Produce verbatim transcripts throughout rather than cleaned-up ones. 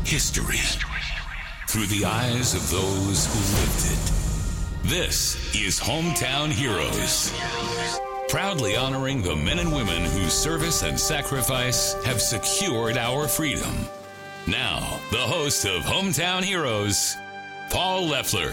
history through the eyes of those who lived it. This is Hometown Heroes, proudly honoring the men and women whose service and sacrifice have secured our freedom. Now, the host of Hometown Heroes, Paul Leffler.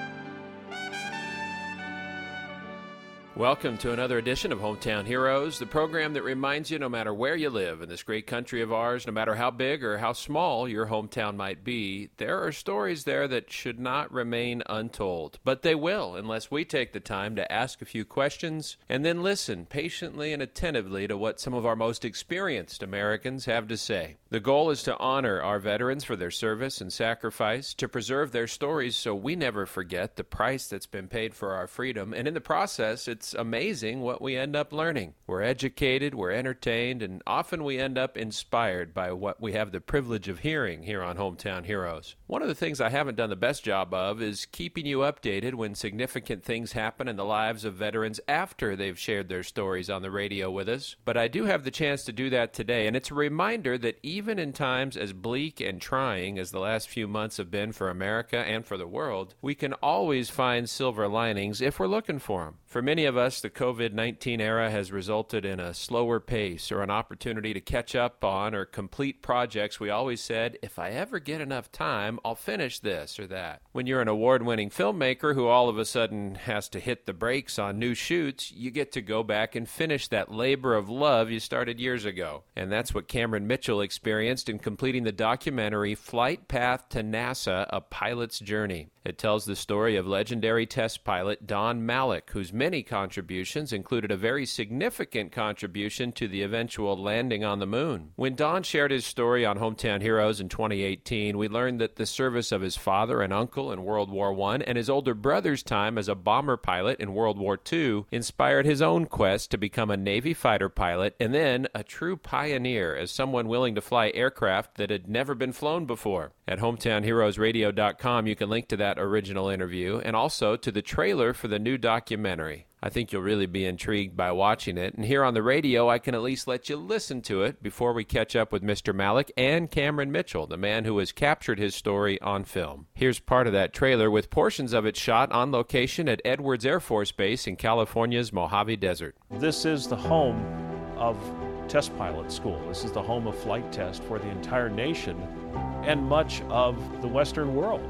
Welcome to another edition of Hometown Heroes, the program that reminds you no matter where you live in this great country of ours, no matter how big or how small your hometown might be, there are stories there that should not remain untold. But they will, unless we take the time to ask a few questions and then listen patiently and attentively to what some of our most experienced Americans have to say. The goal is to honor our veterans for their service and sacrifice, to preserve their stories so we never forget the price that's been paid for our freedom, and in the process, it's It's amazing what we end up learning. We're educated, we're entertained, and often we end up inspired by what we have the privilege of hearing here on Hometown Heroes. One of the things I haven't done the best job of is keeping you updated when significant things happen in the lives of veterans after they've shared their stories on the radio with us. But I do have the chance to do that today, and it's a reminder that even in times as bleak and trying as the last few months have been for America and for the world, we can always find silver linings if we're looking for them. For many of us, the covid nineteen era has resulted in a slower pace or an opportunity to catch up on or complete projects we always said, if I ever get enough time, I'll finish this or that. When you're an award-winning filmmaker who all of a sudden has to hit the brakes on new shoots, you get to go back and finish that labor of love you started years ago. And that's what Cameron Mitchell experienced in completing the documentary Flight Path to NASA, A Pilot's Journey. It tells the story of legendary test pilot Don Malik, whose many contributions included a very significant contribution to the eventual landing on the moon. When Don shared his story on Hometown Heroes in twenty eighteen, we learned that the service of his father and uncle in World War One and his older brother's time as a bomber pilot in World War Two inspired his own quest to become a Navy fighter pilot and then a true pioneer as someone willing to fly aircraft that had never been flown before. At hometown heroes radio dot com, you can link to that original interview and also to the trailer for the new documentary. I think you'll really be intrigued by watching it, and here on the radio, I can at least let you listen to it before we catch up with Mister Malik and Cameron Mitchell, the man who has captured his story on film. Here's part of that trailer with portions of it shot on location at Edwards Air Force Base in California's Mojave Desert. This is the home of test pilot school. This is the home of flight test for the entire nation and much of the Western world.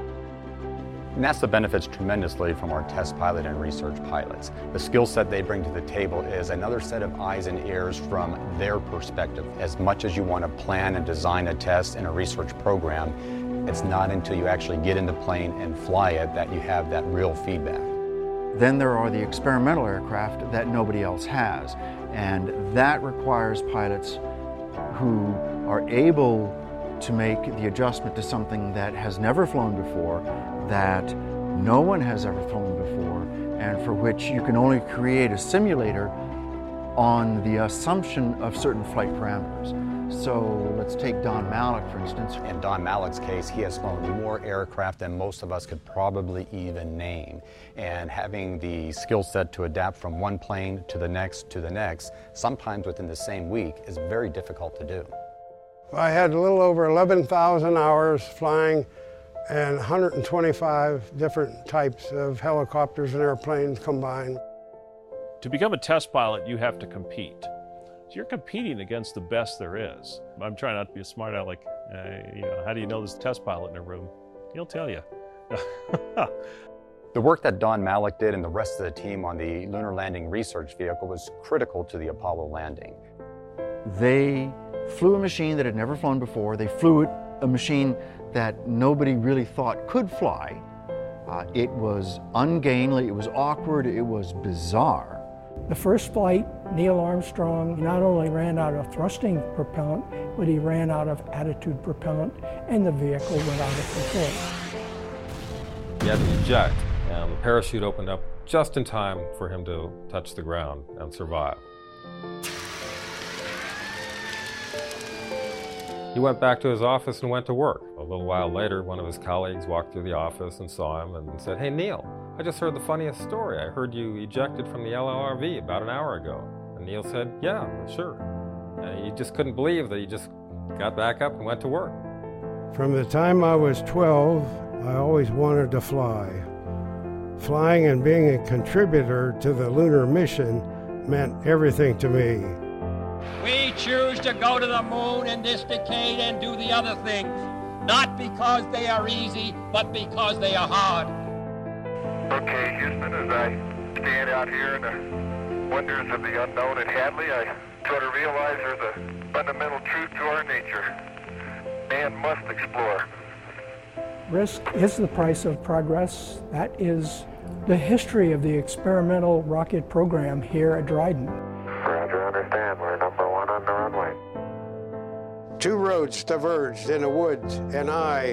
NASA benefits tremendously from our test pilot and research pilots. The skill set they bring to the table is another set of eyes and ears from their perspective. As much as you want to plan and design a test and a research program, it's not until you actually get in the plane and fly it that you have that real feedback. Then there are the experimental aircraft that nobody else has, and that requires pilots who are able to make the adjustment to something that has never flown before, that no one has ever flown before, and for which you can only create a simulator on the assumption of certain flight parameters. So let's take Don Malik, for instance. In Don Malik's case, he has flown more aircraft than most of us could probably even name. And having the skill set to adapt from one plane to the next to the next, sometimes within the same week, is very difficult to do. I had a little over eleven thousand hours flying and one hundred twenty-five different types of helicopters and airplanes combined. To become a test pilot, you have to compete. So you're competing against the best there is. I'm trying not to be a smart aleck. Like, uh, you know, how do you know there's a test pilot in a room? He'll tell you. The work that Don Malik did and the rest of the team on the lunar landing research vehicle was critical to the Apollo landing. They flew a machine that had never flown before. They flew it, a machine that nobody really thought could fly. Uh, it was ungainly, it was awkward, it was bizarre. The first flight, Neil Armstrong not only ran out of thrusting propellant, but he ran out of attitude propellant, and the vehicle went out of control. He had to eject, and the parachute opened up just in time for him to touch the ground and survive. He went back to his office and went to work. A little while later, one of his colleagues walked through the office and saw him and said, "Hey, Neil, I just heard the funniest story. I heard you ejected from the L O R V about an hour ago." And Neil said, "Yeah, sure." And he just couldn't believe that he just got back up and went to work. From the time I was twelve, I always wanted to fly. Flying and being a contributor to the lunar mission meant everything to me. We choose to go to the moon in this decade and do the other things, not because they are easy, but because they are hard. Okay, Houston, as I stand out here in the wonders of the unknown at Hadley, I sort of realize there's a fundamental truth to our nature. Man must explore. Risk is the price of progress. That is the history of the experimental rocket program here at Dryden. Roger, understand. We're number one on the runway. Two roads diverged in the woods, and I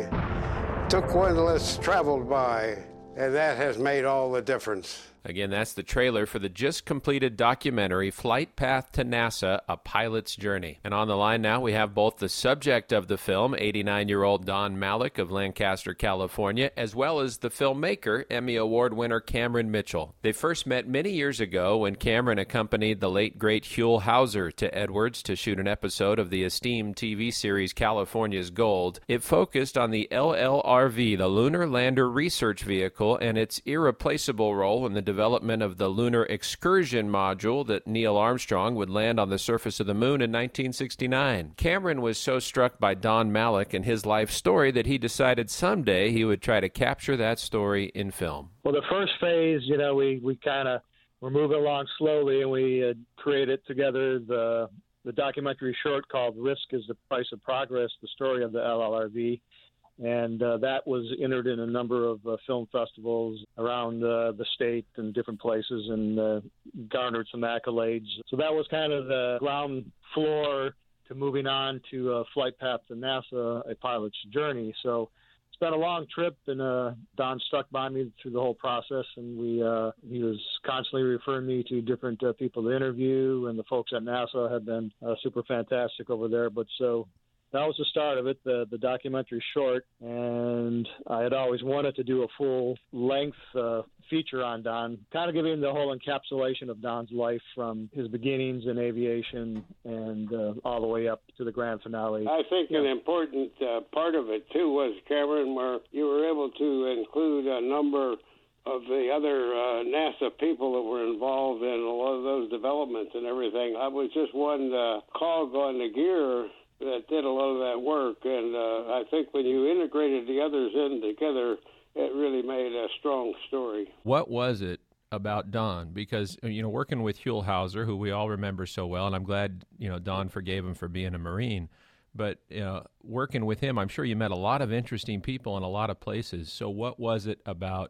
took one less traveled by, and that has made all the difference. Again, that's the trailer for the just completed documentary, Flight Path to NASA, A Pilot's Journey. And on the line now, we have both the subject of the film, eighty-nine-year-old Don Malik of Lancaster, California, as well as the filmmaker, Emmy Award winner Cameron Mitchell. They first met many years ago when Cameron accompanied the late, great Huell Howser to Edwards to shoot an episode of the esteemed T V series California's Gold. It focused on the L L R V, the Lunar Lander Research Vehicle, and its irreplaceable role in the development of the Lunar Excursion module that Neil Armstrong would land on the surface of the moon in nineteen sixty-nine. Cameron was so struck by Don Malik and his life story that he decided someday he would try to capture that story in film. Well, the first phase, you know, we, we kind of were moving along slowly, and we uh, created together the the documentary short called Risk is the Price of Progress, the story of the L L R V. And uh, that was entered in a number of uh, film festivals around uh, the state and different places, and uh, garnered some accolades. So that was kind of the ground floor to moving on to uh, Flight Path to NASA, A Pilot's Journey. So it's been a long trip, and uh, Don stuck by me through the whole process, and we uh, he was constantly referring me to different uh, people to interview, and the folks at NASA have been uh, super fantastic over there. But so that was the start of it, the, the documentary short, and I had always wanted to do a full-length uh, feature on Don, kind of giving the whole encapsulation of Don's life from his beginnings in aviation and uh, all the way up to the grand finale. I think yeah. an important uh, part of it, too, was, Cameron, where you were able to include a number of the other uh, NASA people that were involved in a lot of those developments and everything. I was just one uh, cog on the gear that did a lot of that work, and uh, I think when you integrated the others in together, it really made a strong story. What was it about Don? Because, you know, working with Huell Howser, who we all remember so well, and I'm glad, you know, Don forgave him for being a Marine, but you know, working with him, I'm sure you met a lot of interesting people in a lot of places. So what was it about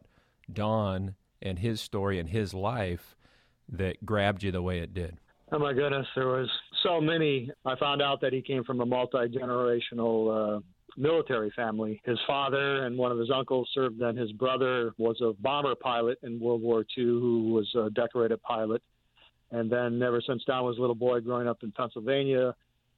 Don and his story and his life that grabbed you the way it did? Oh, my goodness, there was so many. I found out that he came from a multi-generational uh, military family. His father and one of his uncles served, and his brother was a bomber pilot in World War Two who was a decorated pilot. And then ever since Don was a little boy growing up in Pennsylvania,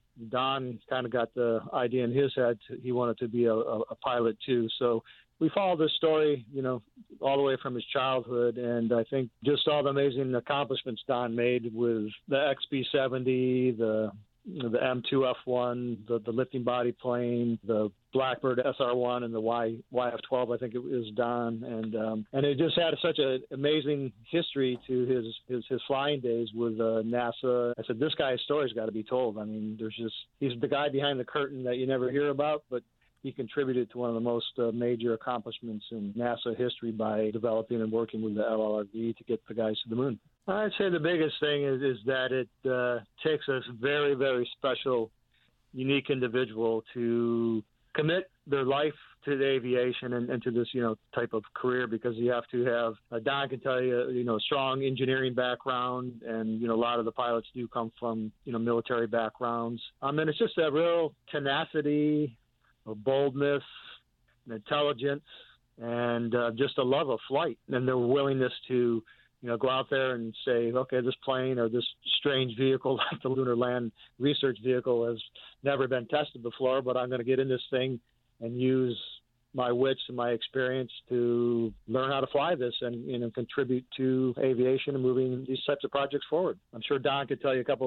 Don kind of got the idea in his head to, he wanted to be a, a, a pilot too. So we followed this story, you know, all the way from his childhood, and I think just all the amazing accomplishments Don made with the X B seventy, the the M two F one, the, the lifting body plane, the Blackbird S R one, and the Y YF twelve. I think it was Don, and um, and it just had such an amazing history to his his, his flying days with uh, NASA. I said, this guy's story's got to be told. I mean, there's just he's the guy behind the curtain that you never hear about, but he contributed to one of the most uh, major accomplishments in NASA history by developing and working with the L L R V to get the guys to the moon. I'd say the biggest thing is, is that it uh, takes a very, very special, unique individual to commit their life to the aviation and, and to this, you know, type of career, because you have to have, uh, Don can tell you, you know, a strong engineering background, and, you know, a lot of the pilots do come from, you know, military backgrounds. Um, and it's just a real tenacity, a boldness, an intelligence, and uh, just a love of flight, and their willingness to, you know, go out there and say, okay, this plane or this strange vehicle like the Lunar Land Research Vehicle has never been tested before, but I'm going to get in this thing and use my wits and my experience to learn how to fly this and, you know, contribute to aviation and moving these types of projects forward. I'm sure Don could tell you a couple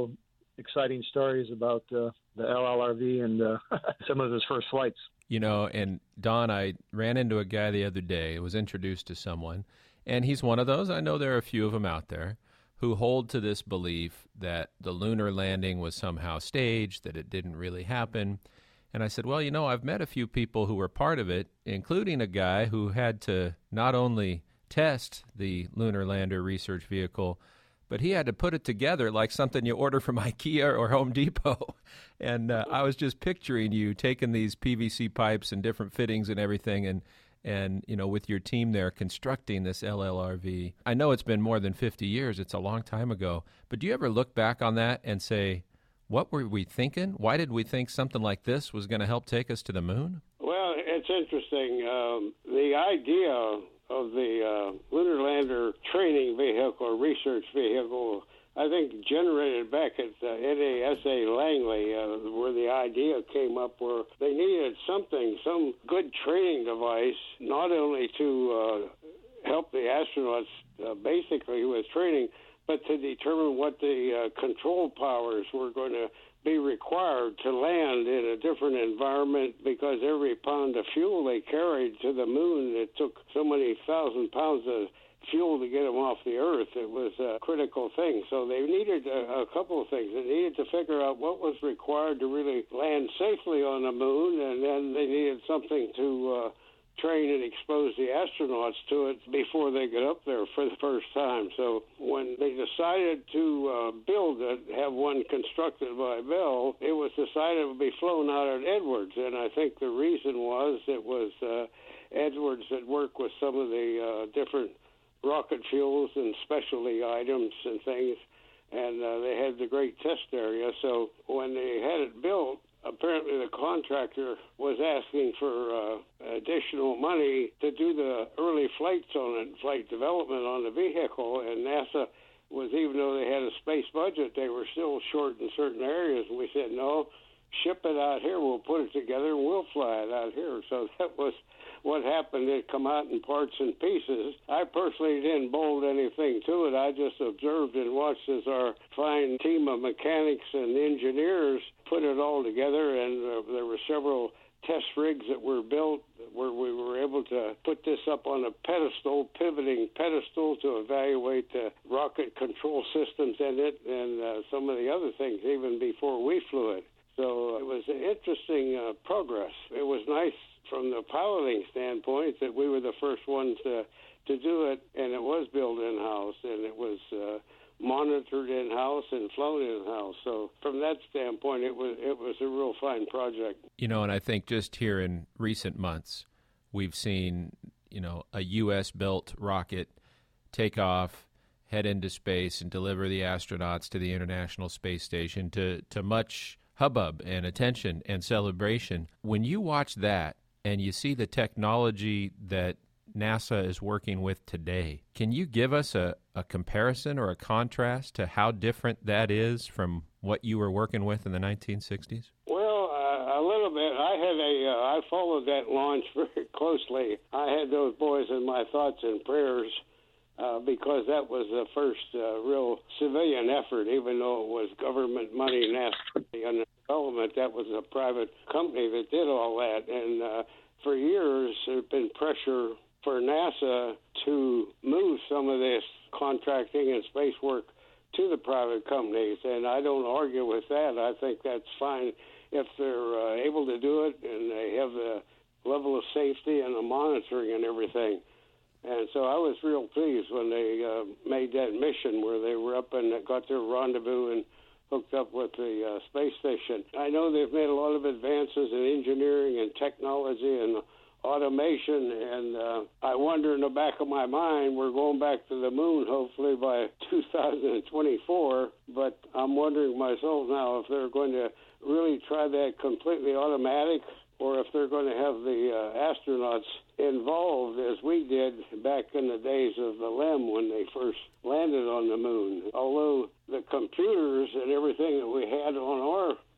exciting stories about uh, the L L R V and uh, some of his first flights. You know, and Don, I ran into a guy the other day, was introduced to someone, and he's one of those, I know there are a few of them out there, who hold to this belief that the lunar landing was somehow staged, that it didn't really happen. And I said, well, you know, I've met a few people who were part of it, including a guy who had to not only test the lunar lander research vehicle, but he had to put it together like something you order from IKEA or Home Depot. And uh, I was just picturing you taking these P V C pipes and different fittings and everything and, and you know, with your team there constructing this L L R V. I know it's been more than fifty years. It's a long time ago. But do you ever look back on that and say, what were we thinking? Why did we think something like this was going to help take us to the moon? Well, it's interesting. Um, the idea of the uh, lunar lander training vehicle or research vehicle, I think, generated back at uh, N A S A Langley, uh, where the idea came up, where they needed something, some good training device, not only to uh, help the astronauts uh, basically with training, but to determine what the uh, control powers were going to be required to land in a different environment, because every pound of fuel they carried to the moon, it took so many thousand pounds of fuel to get them off the Earth. It was a critical thing. So they needed a, a couple of things. They needed to figure out what was required to really land safely on the moon, and then they needed something to uh, train and expose the astronauts to it before they get up there for the first time. So when they decided to uh, build it, have one constructed by Bell, it was decided it would be flown out at Edwards. And I think the reason was it was uh, Edwards that worked with some of the uh, different rocket fuels and specialty items and things, and uh, they had the great test area. So when they had it built, apparently the contractor was asking for uh, additional money to do the early flights on it, flight development on the vehicle, and NASA was, even though they had a space budget, they were still short in certain areas, and we said, no, ship it out here, we'll put it together, and we'll fly it out here. So that was what happened. It come out in parts and pieces. I personally didn't bolt anything to it. I just observed and watched as our fine team of mechanics and engineers put it all together, and uh, there were several test rigs that were built where we were able to put this up on a pedestal, pivoting pedestal, to evaluate the rocket control systems in it and uh, some of the other things even before we flew it. So it was an interesting uh, progress. It was nice from the piloting standpoint that we were the first ones to, to do it, and it was built in-house, and it was uh, monitored in-house and flown in-house. So from that standpoint, it was it was a real fine project. You know, and I think just here in recent months, we've seen, you know, a U S-built rocket take off, head into space, and deliver the astronauts to the International Space Station to, to much hubbub and attention and celebration. When you watch that and you see the technology that NASA is working with today, can you give us a, a comparison or a contrast to how different that is from what you were working with in the nineteen sixties? Well, uh, a little bit. I had a, uh, I followed that launch very closely. I had those boys in my thoughts and prayers uh, because that was the first uh, real civilian effort, even though it was government money, NASA and development. That was a private company that did all that. And uh, for years, there had been pressure for NASA to move some of this contracting and space work to the private companies, and I don't argue with that. I think that's fine if they're uh, able to do it and they have the level of safety and the monitoring and everything. And so I was real pleased when they uh, made that mission where they were up and got their rendezvous and hooked up with the uh, space station. I know they've made a lot of advances in engineering and technology and automation, and uh, I wonder in the back of my mind, we're going back to the moon hopefully by two thousand twenty-four, but I'm wondering myself now if they're going to really try that completely automatic, or if they're going to have the uh, astronauts involved as we did back in the days of the L E M when they first landed on the moon. Although the computers and everything that we had on our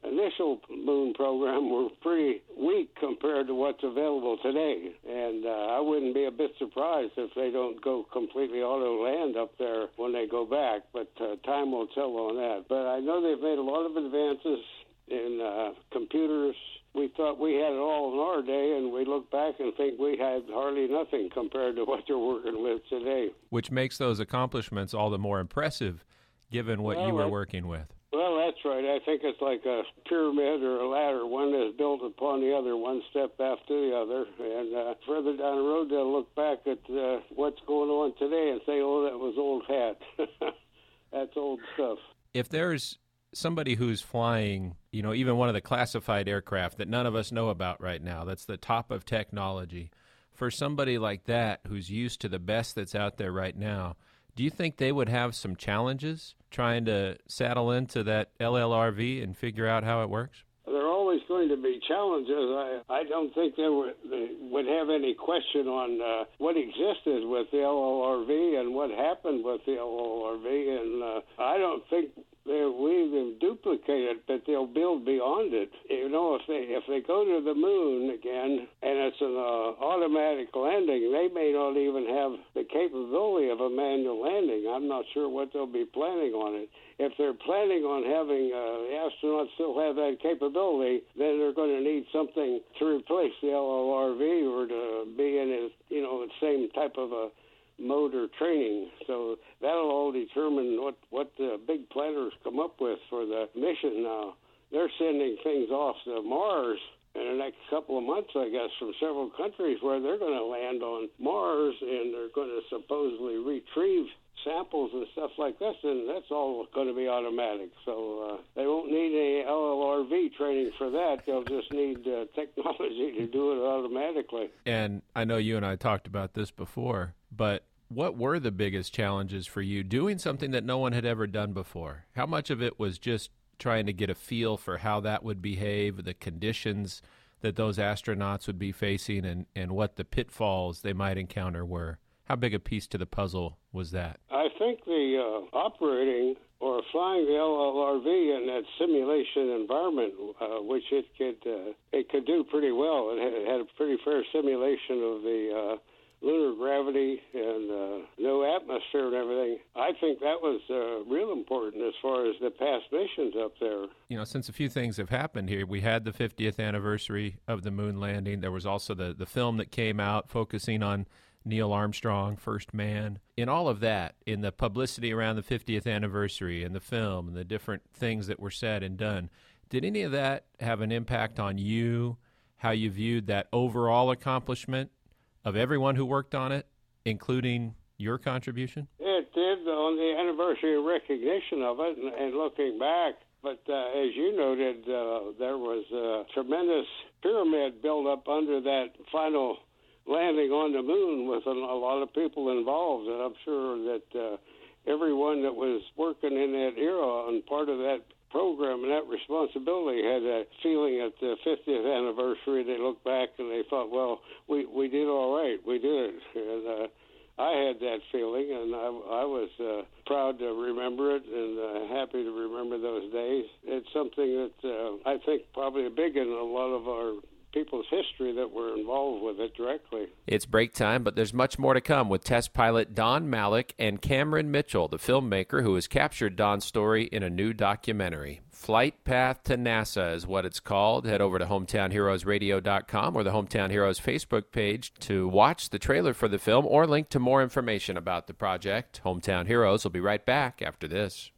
initial moon program were pretty weak compared to what's available today. And uh, I wouldn't be a bit surprised if they don't go completely auto land up there when they go back, but uh, time will tell on that. But I know they've made a lot of advances in uh, computers. We thought we had it all in our day, and we look back and think we had hardly nothing compared to what they're working with today. Which makes those accomplishments all the more impressive, given what well, you were working with. Well, that's right. I think it's like a pyramid or a ladder. One is built upon the other, one step after the other. And uh, further down the road, they'll look back at uh, what's going on today and say, oh, that was old hat. That's old stuff. If there's somebody who's flying, you know, even one of the classified aircraft that none of us know about right now, that's the top of technology, for somebody like that who's used to the best that's out there right now, do you think they would have some challenges trying to saddle into that L L R V and figure out how it works? There are always going to be challenges. I, I don't think they would, they would have any question on uh, what existed with the L L R V and what happened with the L L R V. And uh, I don't think they we even duplicate it, but they'll build beyond it. You know, if they if they go to the moon again and it's an uh, automatic landing, they may not even have the capability of a manual landing. I'm not sure what they'll be planning on it. If they're planning on having uh, the astronauts still have that capability, then they're going to need something to replace the L L R V or to be in a, you know, the same type of a mode or training. So that'll all determine what, what the big planners come up with for the mission now. They're sending things off to Mars in the next couple of months, I guess, from several countries where they're going to land on Mars, and they're going to supposedly retrieve samples and stuff like this, and that's all going to be automatic. So uh, they won't need any L L R V training for that. They'll just need uh, technology to do it automatically. And I know you and I talked about this before, but what were the biggest challenges for you doing something that no one had ever done before? How much of it was just trying to get a feel for how that would behave, the conditions that those astronauts would be facing, and, and what the pitfalls they might encounter were? How big a piece to the puzzle was that? I think the uh, operating or flying the L L R V in that simulation environment, uh, which it could uh, it could do pretty well. It had, it had a pretty fair simulation of the uh, lunar gravity and uh, no atmosphere and everything. I think that was uh, real important as far as the past missions up there. You know, since a few things have happened here, we had the fiftieth anniversary of the moon landing. There was also the, the film that came out focusing on Neil Armstrong, first man. In all of that, in the publicity around the fiftieth anniversary and the film and the different things that were said and done, did any of that have an impact on you, how you viewed that overall accomplishment of everyone who worked on it, including your contribution? It did on the anniversary recognition of it and, and looking back. But uh, as you noted, uh, there was a tremendous pyramid built up under that final landing on the moon with a, a lot of people involved, and I'm sure that uh, everyone that was working in that era and part of that program and that responsibility had that feeling at the fiftieth anniversary. They looked back and they thought, well, we, we did all right. We did it. And uh, I had that feeling, and I, I was uh, proud to remember it and uh, happy to remember those days. It's something that uh, I think probably big in a lot of our people's history that were involved with it directly. It's break time, but there's much more to come with test pilot Don Malik and Cameron Mitchell, the filmmaker who has captured Don's story in a new documentary. Flight Path to NASA is what it's called. Head over to hometown heroes radio dot com or the Hometown Heroes Facebook page to watch the trailer for the film or link to more information about the project. Hometown Heroes will be right back after this.